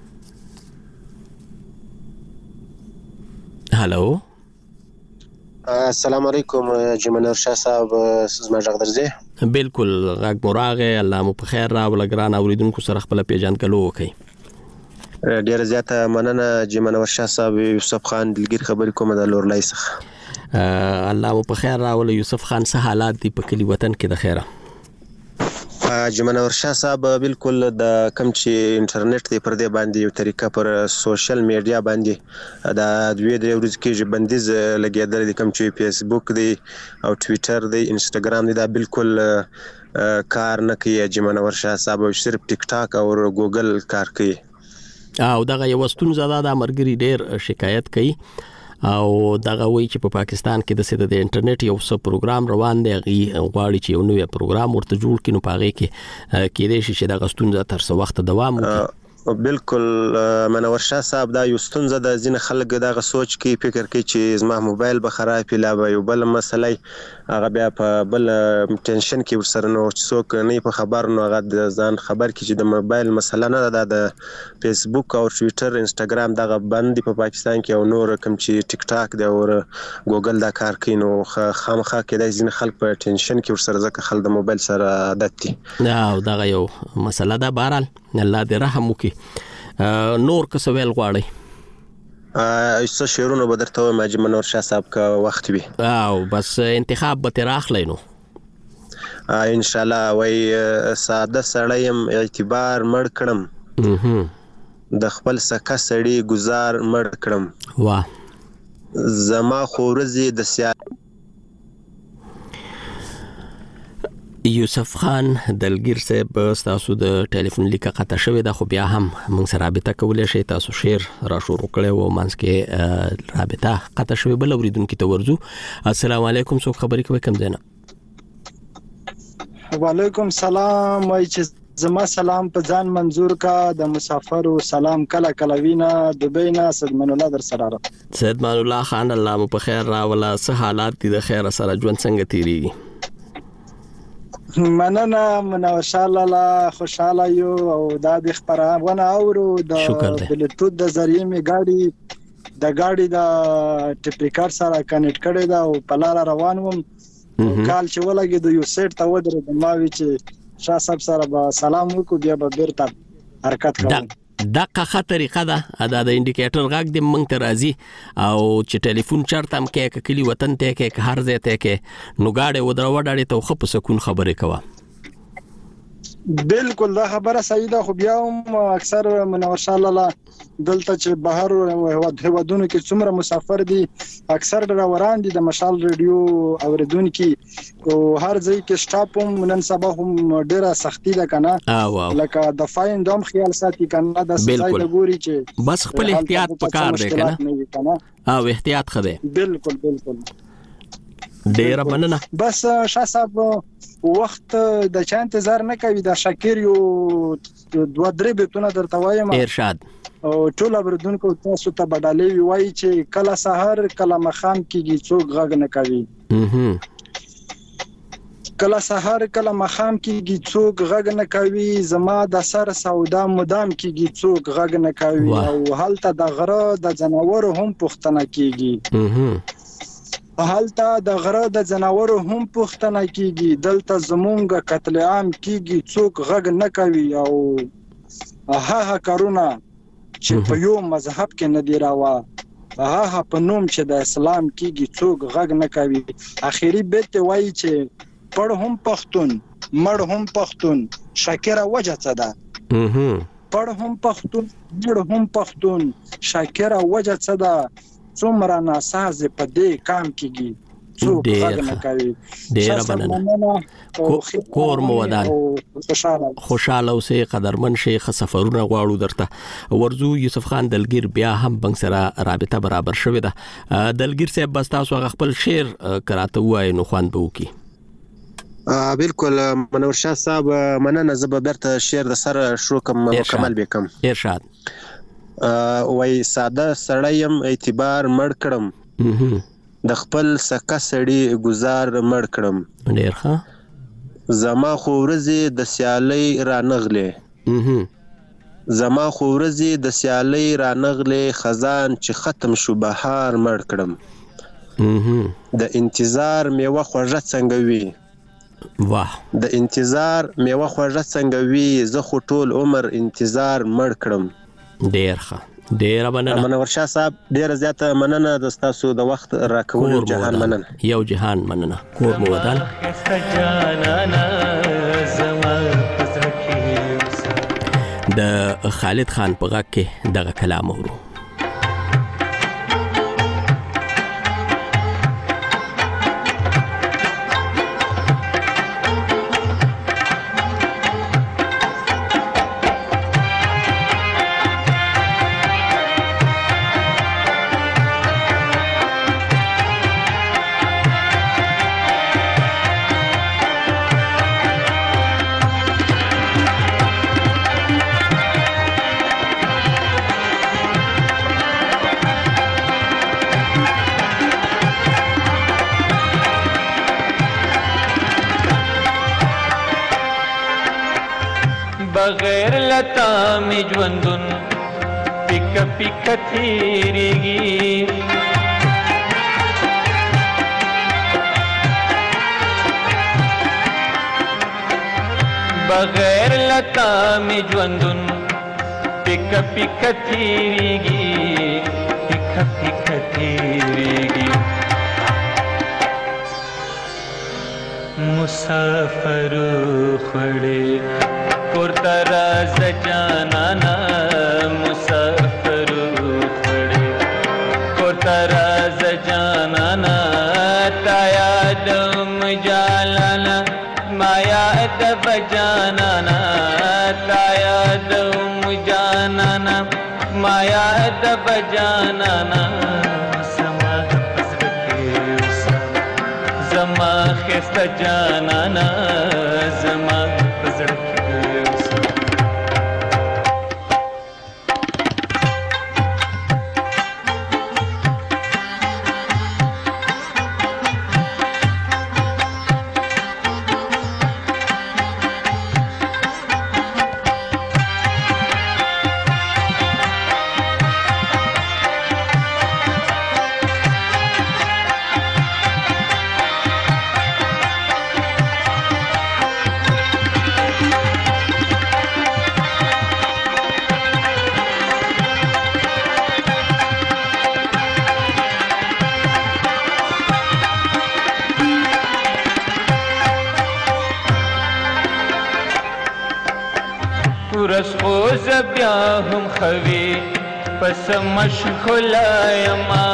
هالو السلام علیکم جمنر شاه صاحب. زما ژغ درځي؟ بالکل غږ مراغه. الله مو په خیر را ولګران. اوریدونکو سره خپل پیژندګلو وکي. ډیر زیاته مننه جمنر شاه صاحب. یوسف خان دلګیر خبرې کوم د لورلای څخه. الله مو په خیر را ول. یوسف خان څه حالات دي په کلی وطن کې د خیره؟ جمنور شاه صاحب بالکل د کم چې انټرنیټ دی پر دې باندې یو طریقه پر سوشل میډیا باندې دا دوی درې ورځې کې بندیز لګیدل دي. کم چې فیسبوک دی او ټویټر دی انستګرام دی دا بالکل کار نه کوي. جمنور شاه صاحب صرف ټیک ټاک او ګوګل کار کوي. او دغه یو ستونزه ده د مرګري ډیر شکایت کوي او دغه وی چې په پاکستان کې د سید د انټرنیټ یو څه پروګرام روان دی غواړي چې یو نوې پروګرام ورته جوړ کړي نو په هغه کې کېدای شي چې دغه ستونزه تر څه وخت دوام وکړي. بالکل منور شاه صاحب دا یو ستونزه د ځینې خلک دغه سوچ کې فکر کوي چې زما موبایل به خراب وي لا به یو بل مسله هغه بیا په بل ټینشن کې ورسره نو څوک نه په خبر نو هغه د ځان خبر کې چې د موبایل مسله نه ده د فیسبوک او ټویټر انستګرام دغه بند په پاکستان کې او نور کوم چې ټیک ټاک دی او ګوګل دا کار کوي نو خامخا کې د ځینې خلک په ټینشن کې ورسره ځکه خل د موبایل سره عادت دي او دغه یو مسله ده. بهرحال الله دې رحم وکړي. نور څه ویل غواړئ؟ ایسا شعرونه به درته وایم حاجي منور شاه صاحب که وخت وي او بس انتخاب به ترې اخلی نو ان شاء الله. وای ساده سړی یم اعتبار مړ کړم د خپل سکه سړي گزار مړ کړم واه زما خو ورځې د سیال یوسف خان دلګیر صاحب تاسو د ټلیفون لیکه قطع شوې ده خو بیا هم موږ سره رابطه کولای شئ. تاسو شعر را شروع کړی و منځ کې رابطه قطع شوې بل اوریدونکو ته ورځو. السلام علیکم څوک خبرې کوي کوم ځای نه؟ وعلیکم سلام. وای چې زما سلام په ځان منظور کا د مسافر سلام کله کله وینا دبی نه سیدمان الله در سره سیدمان الله خان الله مو په خیر راولا څه حالات دي د خیر سره ژوند څنګه تیریږي؟ مننه منور شاه الله خوشاله یو او دا د خبرونه اورو د بلوتوث د ذریعہ می گاډي د ټیپیکار سره کنیکټ کړی دا او په لار روان وم کال چې ولګي د یو سیټ ته ودرې د ماوي چې شاه صاحب سره به سلام وکړو بیا به بیرته حرکت کوم. دغه طریقه ده د انډیکیټر غږ د مونږ ته راځي او چې ټلیفون چرته هم کې کلی وطن ته کې هر ځای ته کې نو گاډي ودرو ډاډي ته خو په سکون خبرې کوه. بالکل دا خبره صحیح ده خو بیا هم اکثر منور شاه الله دلته چې بهر هوادونو کې څومره مسافر دي اکثر ډراوران دي د مشال ریډیو اوریدونکو او هر ځای کې سټاپ هم نن سبا هم ډیره سختی ده کنه لکه د فاین دوم خیال ساتي کنه د ځای د ګوري چې بس خپل احتیاط پکار دی کنه او احتیاط خده. بالکل ډیره مننه. بس شاه صاحب وخت د چا انتظار نه کوي د شاکر یو 2-3 بیتونه درته وایم ارشاد او ټول اوریدونکو تاسو ته بدالې وایي چې کله سحر کله مخام کیږي څوک غږ نه کوي کله سحر کله مخام کیږي څوک غږ نه کوي زما د سر سودا مدام کیږي څوک غږ نه کوي او هلته د غره د جناور هم پښتنه کیږي هلته د غره د جناورو هم پښتنه کیږي دلته زمونږ قتل عام کیږي څوک غږ نه کوي او هغه کارونه چې په یو مذهب کې نه دی راوا هغه په نوم چې د اسلام کیږي څوک غږ نه کوي. اخیری بیت وایي چې پړ هم پښتون مړ هم پښتون شاکره وجه څه ده پړ هم پښتون مړ هم پښتون شاکره وجه څه ده څومره ناساز په دې کام کېږي څوک غږ نه کوي. ډیره مننه. کور مو ودان خوشاله اوسئ قدرمن شیخ سفرونه غواړو درته ورزو. یوسف خان دلګیر بیا هم بنګ سره رابطه برابر شوې ده. دلګیر صاحب بس تاسو خپل شعر کراته وای نو خوان به وکي. بالکل منور شاه صاحب مننه. زه به برته شعر د سره شروع کوم مکمل وکم. ارشاد. وای ساده سړی یم اعتبار مړ کړم د خپل سکه سړي گزار مړ کړم ډیر ښه زما خو ورځې د سیالۍ رانغلې زما خو ورځې د سیالۍ رانغلې خزان چې ختم شو بهار مړ کړم د انتظار میوه خوږه څنګه وي واه د انتظار میوه خوږه څنګه وي زه خو ټول عمر انتظار مړ کړم. ډیر ښه ډیر مننه. منور شاه صاحب ډیر زیاته مننه د تاسو د وخت راکولو جهان مننه. یو جهان مننه. کور مو ودان. د خالد خان په غږ کې دغه کلام اورو. بغیر لتا می ژوندون پیک پیک تیریږي بغیر لتا می ژوندون پیک پیک تیریږي پیک پیک تیریږي مسافر خړې پورته راز جانانا مسافر خړې پورته راز جانانا تا یادم جالانا ما یاد بجانانا تا یادم جانانا ما یاد بجانانا زما خسته جانانا زما پزړه رسخوز بیا هم خوی پس مشغولا یما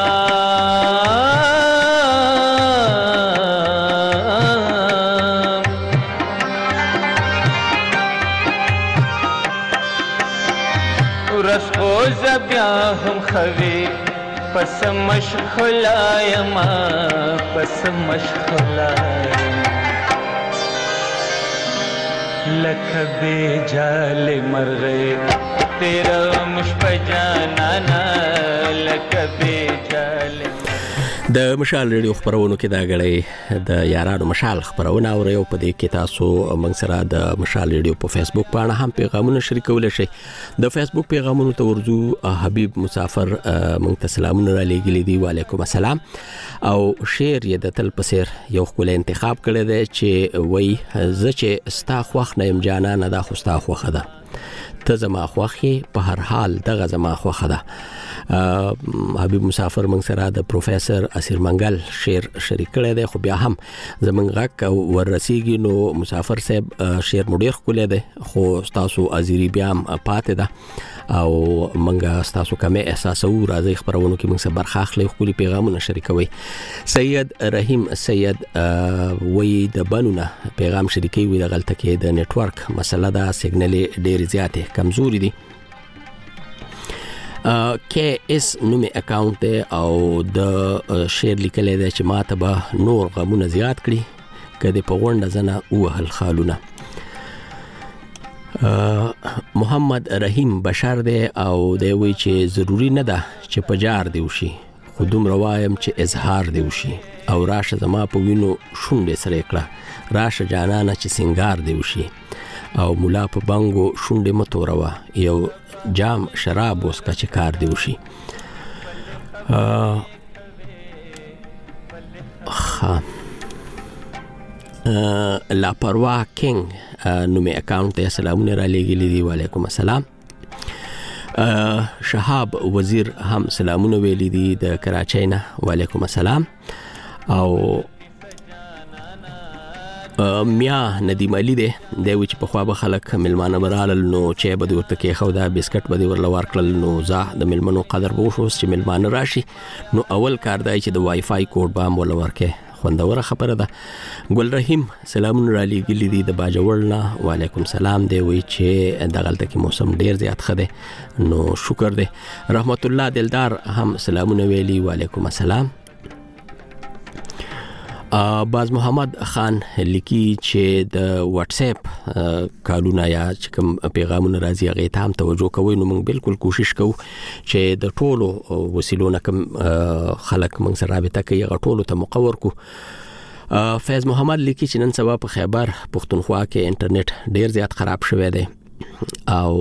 رسخوز بیا هم خوی پس مشغولا یما پس مشغولا لکه بے جال مرغے تیرا مشپ جانانا لکه بے جال د مشال ریډیو خبرونو کې دا غړې د یارانو مشال خبرونه اورئ او په دې کې تاسو موږ سره د مشال ریډیو په فیسبوک باندې هم پیغامونه شریکول شي د فیسبوک پیغامونو ته ورځو حبیب مسافر موږ ته سلامونه را لېږلي دي وعلیکم السلام او شعر یې د تل پسیر یو خپل انتخاب کړی دی چې وای زه چې ستا خوښ نه یم جانانه دا خو ستا خوښه ده ته زما خوښې په هر حال دغه زما خوښه ده حبیب مسافر موږ سره د پروفیسور اسیر منګل شعر شریک کړی دی خو بیا هم زمونږ غږ ورسیږي نو مسافر صاحب شعر مو ډېر ښکلی دی خو ستاسو ازیري بیا هم پاتې ده او منګه ستاسو کمې احساسو راځي خبرونو کې موږ سره برخه اخلي خپل پیغامونه شریکوي سید رحیم سید وی د بنونه پیغام شریکي وي د غلطه کې د نتورک مسله ده سیګنل ډېر زیاته کمزوري دي کې اس نومي اکاونټ دی او د شعر لیکل دی چې ماته به نور غمونه زیات کړي کله په غونډه زنه وهل خالونه محمد رحیم بشر دی او دی وی چې ضروری نه ده چې پجار دی وشي خو دومره وایم چې اظهار دی وشي او راشه زما په وینو شونډې سره کړه راشه جانانه چې سنگار دی وشي او مولا په بانګو شونډې متوروا یو جام شراب وسکه چې کار دی وشي لا پروا کینګ نومي اکاونټ ته سلامونه را لېږلي دي وعلیکم السلام شهاب وزیر هم سلامونه ویلي دي د کراچۍ نه وعلیکم السلام او میا ندیم علی دی دوی چې په خوا به خلک ملمانه برالل نو چې به ورته کې خو دا بسکټ به ورل ورکل نو زه د ملمنو قدر به وشو چې ملمانه راشي نو اول کار دی چې د وای فای کوډ به مول ورکه خوندوره خبره ده ګل رحیم سلامونه را لېږلي دي د باجوړ نه وعلیکم سلام دی وی چې د غلطه کې موسم ډیر زیات خده نو شکر دی رحمت الله دلدار هم سلامونه ویلي وعلیکم السلام باز محمد خان لیکي چې د واتس اپ کالونه یا چې کوم پیغامونه راځي هغه ته هم توجه کوئ نو موږ بالکل کوشش کوو چې د ټولو وسیلو نه کوم خلک موږ سره رابطه کوي هغه ټولو ته مقور کو فیض محمد لیکي چې نن سبا په خیبر پښتونخوا کې انټرنیټ ډیر زیات خراب شوی دی او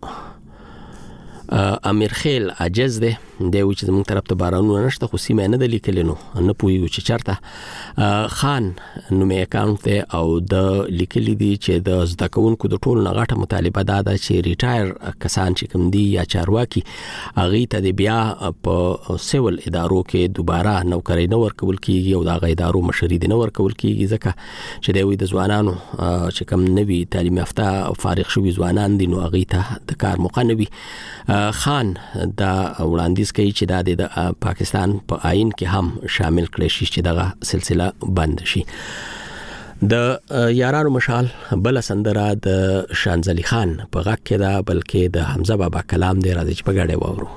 امیر خیل عجز دی چې زموږ طرف ته بارانونه نشته خو سیمه نه د لیکل نو نه پوهیږو چې چرته خان نومې اکاونټ دی او د لیکلي دي چې د زده کوونکو د ټولو غټه مطالبه ده چې ریټایر کسان چې کوم دي یا چارواکي هغه ته بیا په سیول ادارو کې دوباره نوکری نه ورکول کیږي او د هغه ادارو مشري نه ورکول کیږي ځکه چې دوی د ځوانانو چې کوم نوي تعلیم یافته فارغ شوي ځوانان دي نو هغه ته د کار موقع نه وي. خان دا وړاندیز کوي چې د پاکستان په آئین کې هم شامل کړي شي چې دغه سلسله بند شي. د یارانو مشال بل سندره د شانزلی خان په غږ کې ده بلکې د حمزه بابا کلام دی راځي چې په ګډه وورو.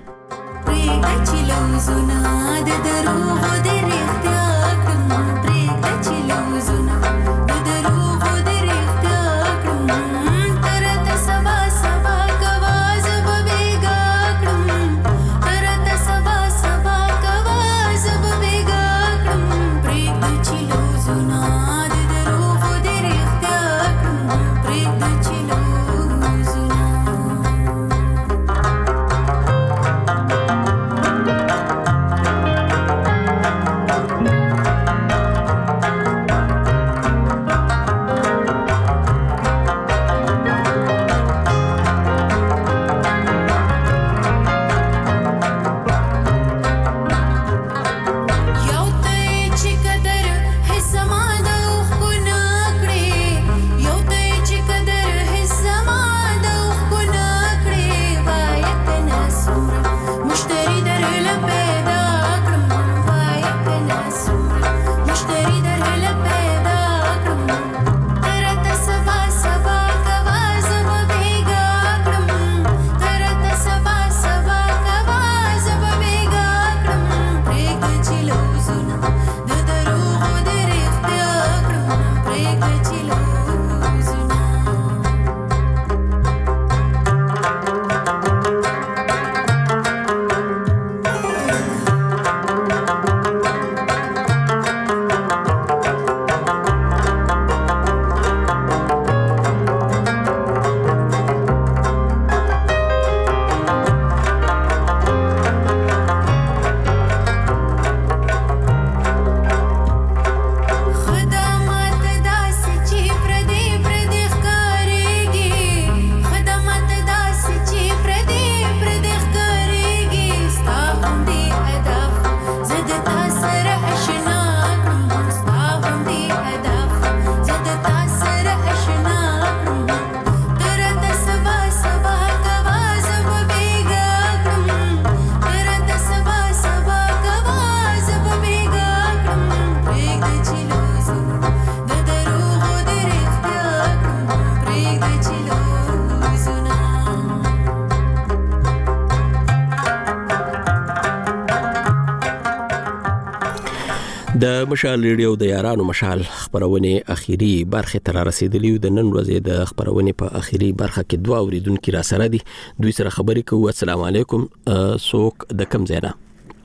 د مشال ریډیو د یارانو مشال خبرونه اخیری برخه تر رسیدلی د نن ورځې د خبرونه په اخیری برخه کې دوه اوریدونکو را سره دي دوی سره خبرې کوو. السلام علیکم سوک د کم زینا.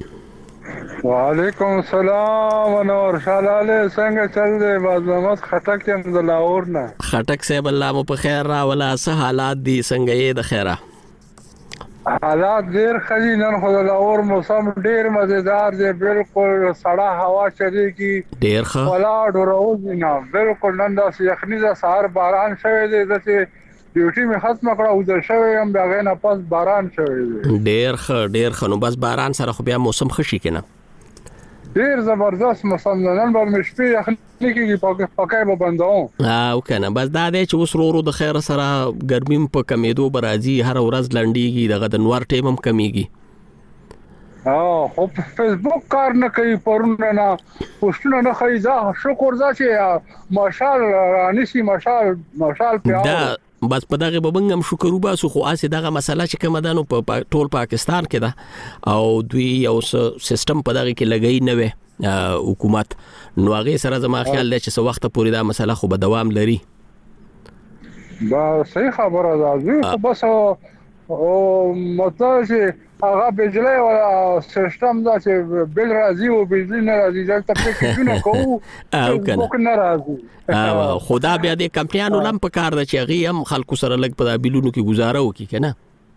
وعلیکم السلام انور شالاله څنګه چل دی باز محمد خټک یم د لاهور نه. خټک صاحب الله مو په خیر را ولا څه حالات دي څنګه یې د خیره؟ حالات ډیر خلی نن خو د لاهور موسم ډیر مزیدار دی بالکل سړه هوا چلیږي ډیر ښه ولاړ روز نه بالکل نن د یخني د سهار باران شوی دی چې ډیوټي می ختم کړه او د شوی هم دا غنه پس باران شوی دی ډیر ښه نو بس باران سره خو بیا موسم خشي کنه ډیر زبردست موسم نن بر مشپې یخني کیږي پکای به بندو او کنه بس دا دی چې اوس ورو د خیر سره ګرمیم په کمیدو برازي هر ورځ لنډيږي دغه د نور ټیم هم کمیږي خو فیسبوک کار نه کوي پرونه نه پوسټونه نه کوي ځا شکر ځا چې ماشال رانیسی ماشال پیاو بس په دغه ببنګم شکر وباسو خو اسه دغه مسله چې کوم دانو په ټول پاکستان کې ده او دوی یو سیستم په دغه کې لګی نه وي حکومت نو هغه سره زما خیال دی چې څو وخت پورې دا مسله خو به دوام لري. با صحیح خبره ده زه خو بس او مطلب چې هغه بجلی او سیستم دا چې بل راځي او بجلی نه راځي دا تفکر نه کوو او کنه نه راځي خدا بیا د کمپنیانو لم په کار د چې هغه هم خلکو سره لګ په بیلونو کې گزاره وکي کنه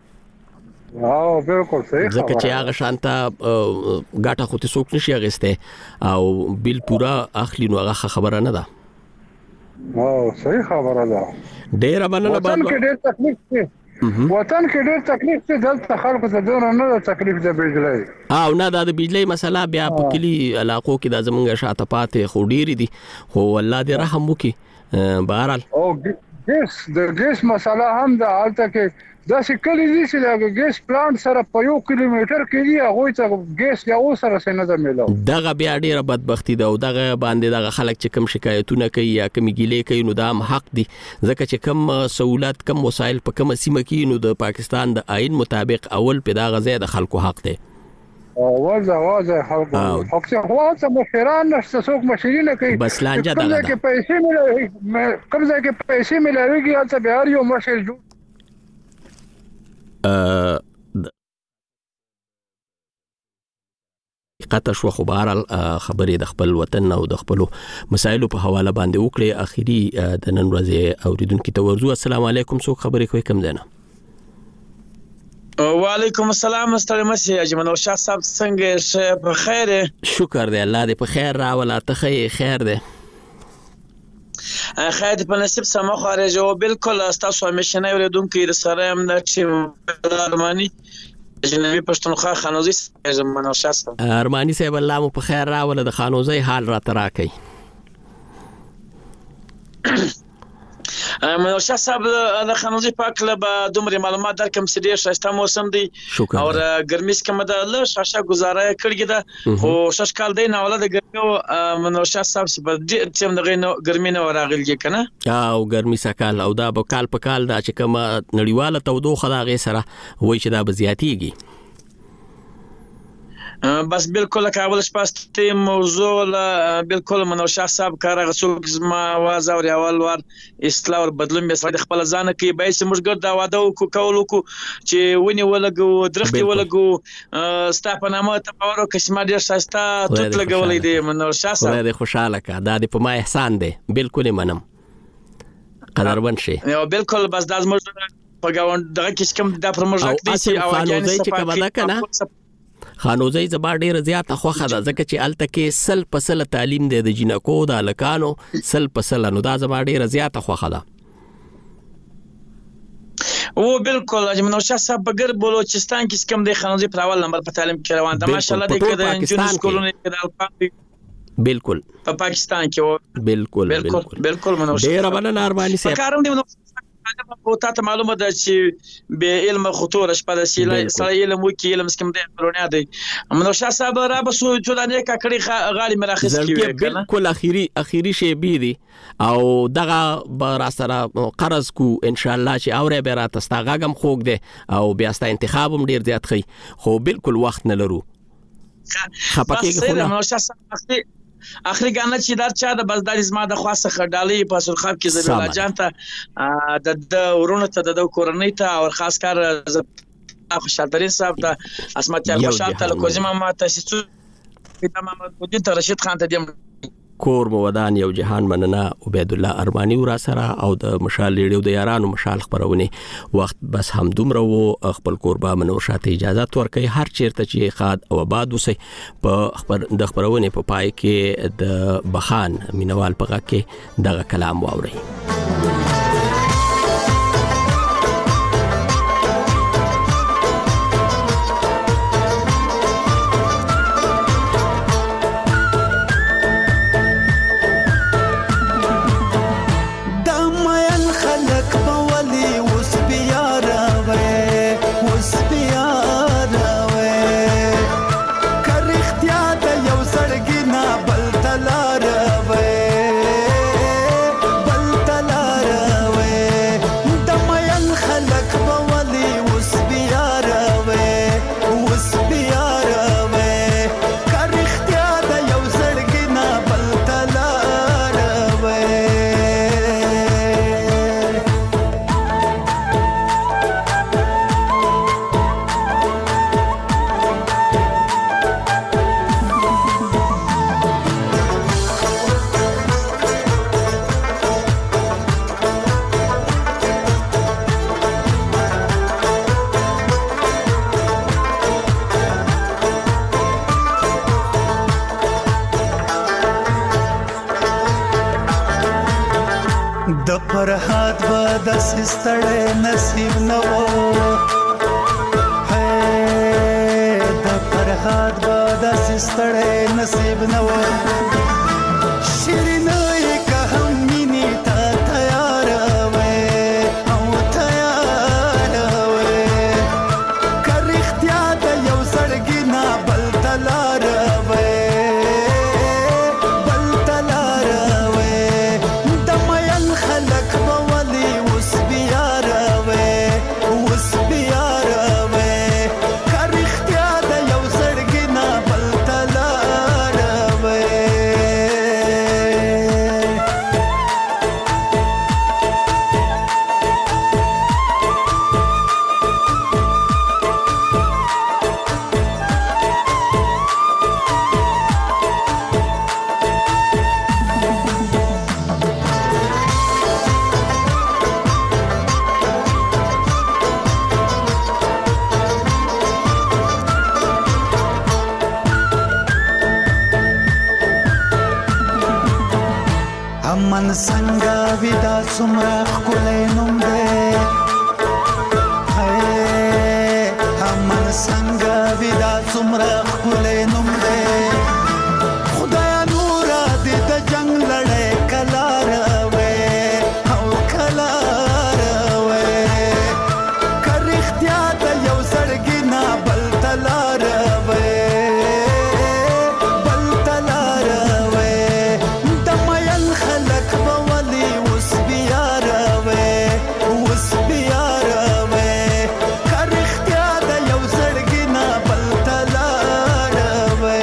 بالکل صحیح ځکه چې هغه شانته ګاټه خو ته څوک نشي اغسته او بیل پورا اخلي نو هغه خبره نه ده صحیح خبره ده ډیر مننه وطن کې ډیر تکلیف دی وطن کې ډیر تکلیف دی دلته خلکو ته دونه نه تکلیف دی بجلی او نه د بجلی مسله بیا په کلی علاقو کې د زمونږ شاته پاتې خو ډیر دي خو الله دې رحم وکي بهرحال او ګیس مسله هم د حالت کې دا چې کلی دي چې د ګیس پلانټ سره په 1 کیلومتر کې دی هغه ته ګیس یا سره څنګه ده ملو دغه بیا ډیره بدبختی ده او دغه باندې دغه خلک چې کم شکایتونه کوي یا کم ګیلې کوي نو دا حق دي ځکه چې کم سہولت کم وسایل په کم سیمه کې نو د پاکستان د آئین مطابق اول په دغه ځای د خلکو حق دی واځه خلکو حق څه مشران نشته څوک مشرین کوي بس لانجه دغه کوم ځای کې پیسې ملويږي هلته به هر یو مشر قطع شو خو بهرحال خبرې د خپل وطن او د خپل مسایلو په حواله باندې وکړي اخیری د نن ورځې اوریدونکو ته ورزو السلام علیکم څوک خبرې کوي کم زنه وعلیکم السلام ستړي مشه اجمل شاه صاحب څنګه په خیر شکر دی الله دې په خیر راولا ته خیر دی خیر په نصیب سم خارج او بالکل تاسو همیشه نه اوریدونکو د سره هم د چې ارمانی جنبي پښتونخوا خانوزي زمانه شاسته ارمانی صاحب الله مو په خیر راول د خانوزي حال را تراکي منوشه صاحب د خانوزي پاک له دومره معلومات درکم چې ډیر شاسته موسم دی او ګرمیس کوم د له شاشه گزاره کړی دا خو شش کال دی نه ولله د ګرمي منوشه صاحب چې تم دغه ګرمي نه راغلی کنه او ګرمي سکال او دا په کال دا چې کوم نړیواله تودوخه دا غي سره وای چې دا بزیاتیږي بس بالکل کابل شپاسته موضوع بالکل منوشه صاحب کار غسوک ما واز او اول ور اصلاح او بدلون به سره خپل ځان کې به سمج ګر دا واده کولو چې ونی ولګو درختي ولګو ستاپنامه ته پاورو کشمه ډیر شاسته توت لګولې دي منوشه صاحب ډیر خوشاله کا دا په ما احسان دی بالکل منم قدرمن شي یو بالکل بس د ازمر په گاوند دغه کې کوم د پرموژک دي چې اواجانې چې کبا کنه خانوزي زبا ډیر زیاته خوخه ده ځکه چې الته کې سل پسل تعلیم دی د جنکو د لکانو سل پسل نو دا زبا ډیر زیاته خوخه ده او بالکل منوشه صاحب بغیر بلوچستان کې کوم دی خانوزي پر اول نمبر په تعلیم کې روان ده ماشاءالله د کده انجینر سکولونه کې د الفاظ بالکل په پاکستان کې بالکل منوشه ډیر باندې ارمانی صاحب کارم دی او تاسو معلومه ده چې به علم خطوره شپه د سره علم وکي علم سکم دی پرونیا دی منوشه صاحب را بسو چودانه کا کړي غالي مراخص کی بالکل اخیری شی بي دي او دغه بر سره قرض کو ان شاء الله چې اوره به را تاسو غاګم خوګ دی او بیا ست انتخابم ډیر زیات خي خو بالکل وخت نه لرو خپکه خو منوشه صاحب اخري ګانه چې دا چا د بس د زما د خاصه خډالي په سرخاب کې زبیل الله جان ته د ورونه ته د کورنۍ ته او خاص کار خوشالترین صاحب ته اسمت خوشال ته کوزما ما تاسو په محمد بودی ته رشید خان ته دیم کور مو ودان یو جهان مننه عبید الله ارمانی ورا سره او د مشال لیډیو د یارانو مشال خبرونه وخت بس هم دومره وو خپل قربا منوشاته اجازه ورکړي هر چیرته چې خاد او آباد وسی په د خبرونه په پای کې د بخان مینوال پغه کې دغه کلام واوري بل تلار د فرحات به د سستړې نصیب نو د فرحات به د سستړې نصیب نو شیرین که هم مینې ته تیار وې او تیار وې که رښتیا د یو زړګي نه بل ته لار وې بل ته لار وې د مین خلک به ولې اوس بیار وې اوس بیار وې که رښتیا د یو زړګي نه بل ته لار وې امن څنګه ودا څومره ښکلی نوم دی امن څنګه ودا څومره ښکلی نوم دی خدایا نوره دې د جنګ لړۍ کله راوې او کله راوې که رښتیا د یو زړګي نه بل ته لار وې بل ته لار وې د مین خلک به ولې اوس بیار وې اوس بیار وې که رښتیا د یو زړګي نه بل ته لار وې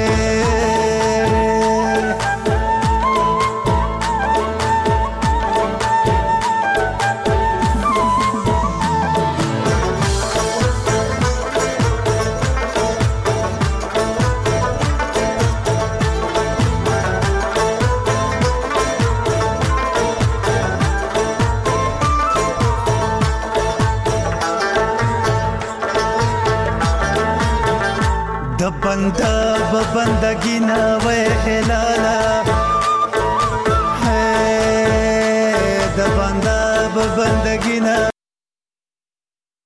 د بنده به بندگی نه وې هلاله د بنده به بندگی نه